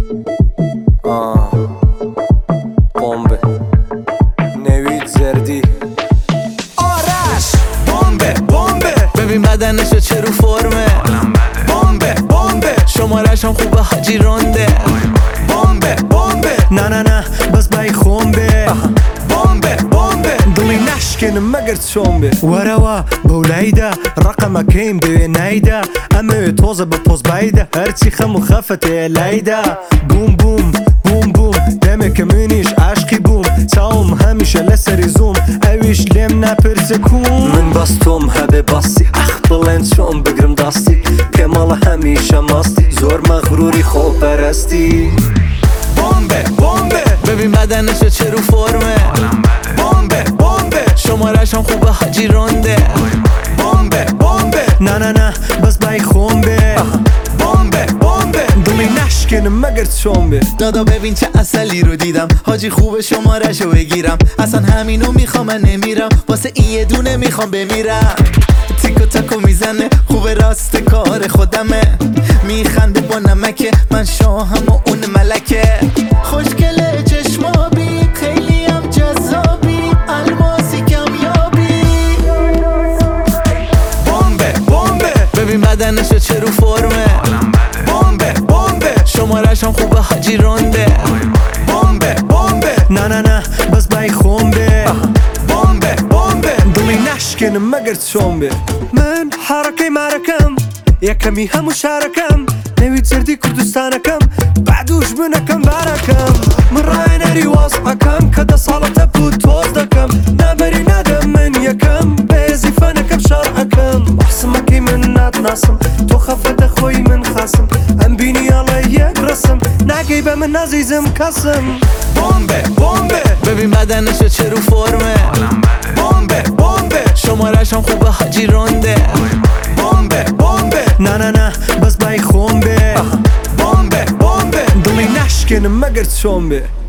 بمبه نوید زردی آرش بمبه بمبه ببین بدنشو چه رو فرمه بمبه بمبه شمارش هم خوبه حاجی رونده بمبه بمبه نه نه نه بس بای خونبه بمبه بمبه دڵی ناشکێنم مەگەر چۆن بێ وەرەوە بەولایدا ڕقەمەکەیم دەوێ نایدا ئەمەوێ تۆزە بە پۆزبایدا هەرچی خەم و خەفەتێ لایدا بووم بووم بووم بووم دەمێکە منیش عاشقی بووم چاوم هەمیشە لەسەری زووم ئەویش لێم ناپرسە کوم من بەس تۆم هەبێ بەستی ئەخ بڵێن چۆن بگرم دەستی پێمەڵە هەمیشە مەستی زۆر مەغروری خۆپەرستی بمبه بمبه ببین بدنشو چه رو فرمه بمبه بمبه شمارش هم خوبه حاجی رونده بمبه بمبه نه نه نه بس بای خونبه بمبه بمبه دڵی ناشکێنم مەگەر چۆن بێ دادا ببین چه اصلی رو دیدم حاجی خوبه شمارشو بگیرم اصلا همینو میخوام من نمیرم واسه این یه دونه میخوام بمیرم تیکو تاکو میزنه خوبه راست کار خودمه میخنده با نمکه من شاهم و اون ملکه خوشگله چشمابی خیلی هم جذابی الماسی کمیابی بمبه بمبه ببین بدنشو چه رو فرمه بمبه بمبه شمارش هم خوبه حاجی رونده بمبه بمبه نه نه نه بس بای خونبه بمبه بمبه دڵی ناشکێنم مەگەر چۆن بێ من حرەکەی مارەکەم یەکەمی هەموو شارەکەم نەوید زردی کوردستانەکەم بعدوش بنەکەم بارەکەم من ڕاهێنەری وەزعەکەم کە دە ساڵەتە بوو تۆز دەکەم نابەری نادەم من یەکەم بەهێزی فەنەکەم شەڕعەکەم بەحسمەکەی من ناتناسم تۆ خەفەتە خۆی من خاسم ئەم بینی ئەڵێ یەک ڕسم ناگەی بە من نازیزم کەسم بمبه بمبه ببین بدنشو چه رو فرمه بمبه بمبه شمارش هم خوبه حاجی رونده بمبه بمبه نه نه نه بس بای خونبه بمبه بمبه دڵی ناشکێنم مەگەر چۆن بێ